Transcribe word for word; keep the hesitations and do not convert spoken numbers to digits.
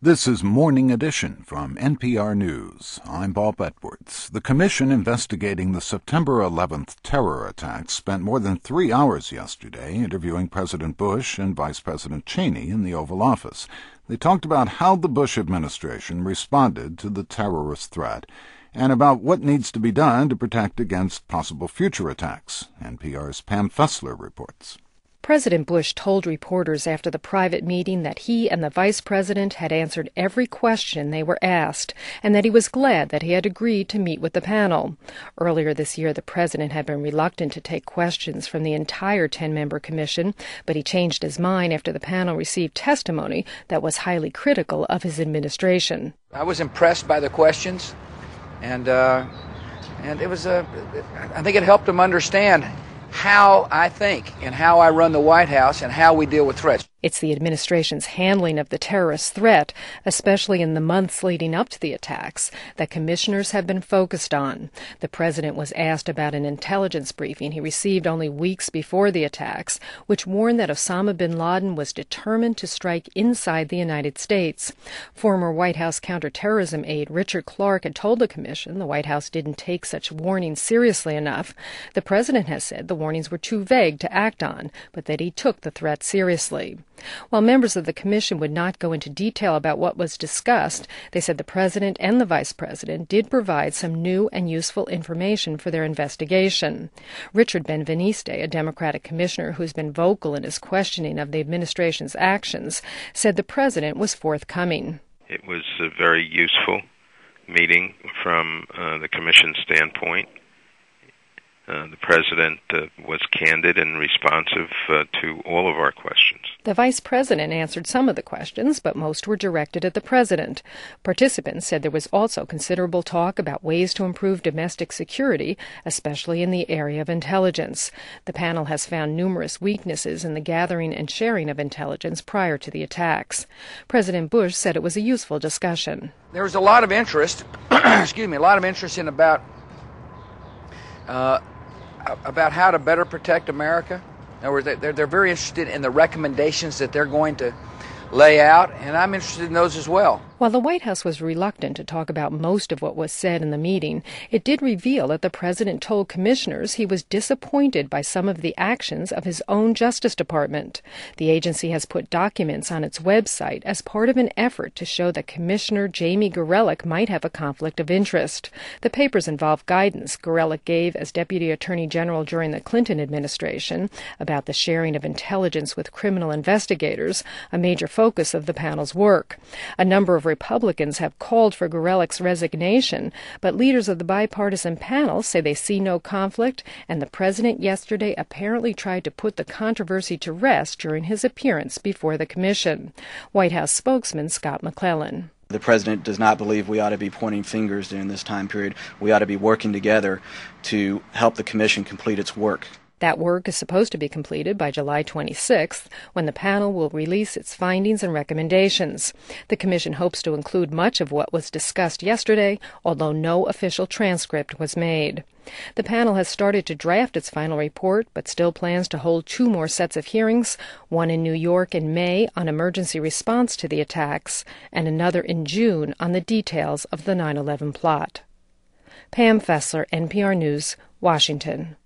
This is Morning Edition from N P R News. I'm Bob Edwards. The commission investigating the September eleventh terror attacks spent more than three hours yesterday interviewing President Bush and Vice President Cheney in the Oval Office. They talked about how the Bush administration responded to the terrorist threat and about what needs to be done to protect against possible future attacks. N P R's Pam Fessler reports. President Bush told reporters after the private meeting that he and the vice president had answered every question they were asked, and that he was glad that he had agreed to meet with the panel. Earlier this year, the president had been reluctant to take questions from the entire ten-member commission, but he changed his mind after the panel received testimony that was highly critical of his administration. I was impressed by the questions, and uh, and it was a. I think it helped him understand how I think and how I run the White House and how we deal with threats. It's the administration's handling of the terrorist threat, especially in the months leading up to the attacks, that commissioners have been focused on. The president was asked about an intelligence briefing he received only weeks before the attacks, which warned that Osama bin Laden was determined to strike inside the United States. Former White House counterterrorism aide Richard Clarke had told the commission the White House didn't take such warnings seriously enough. The president has said the warnings were too vague to act on, but that he took the threat seriously. While members of the commission would not go into detail about what was discussed, they said the president and the vice president did provide some new and useful information for their investigation. Richard Benveniste, a Democratic commissioner who's been vocal in his questioning of the administration's actions, said the president was forthcoming. It was a very useful meeting from uh, the commission's standpoint. Uh, the president uh, was candid and responsive uh, to all of our questions. The vice president answered some of the questions, but most were directed at the president. Participants said there was also considerable talk about ways to improve domestic security, especially in the area of intelligence. The panel has found numerous weaknesses in the gathering and sharing of intelligence prior to the attacks. President Bush said it was a useful discussion. There was a lot of interest, excuse me, a lot of interest in about uh, about how to better protect America. In other words, they're, they're very interested in the recommendations that they're going to lay out, and I'm interested in those as well. While the White House was reluctant to talk about most of what was said in the meeting, it did reveal that the president told commissioners he was disappointed by some of the actions of his own Justice Department. The agency has put documents on its website as part of an effort to show that Commissioner Jamie Gorelick might have a conflict of interest. The papers involve guidance Gorelick gave as Deputy Attorney General during the Clinton administration about the sharing of intelligence with criminal investigators, a major focus of the panel's work. A number of Republicans have called for Gorelick's resignation, but leaders of the bipartisan panel say they see no conflict, and the president yesterday apparently tried to put the controversy to rest during his appearance before the commission. White House spokesman Scott McClellan. The president does not believe we ought to be pointing fingers during this time period. We ought to be working together to help the commission complete its work. That work is supposed to be completed by July twenty-sixth, when the panel will release its findings and recommendations. The commission hopes to include much of what was discussed yesterday, although no official transcript was made. The panel has started to draft its final report, but still plans to hold two more sets of hearings, one in New York in May on emergency response to the attacks, and another in June on the details of the nine eleven plot. Pam Fessler, N P R News, Washington.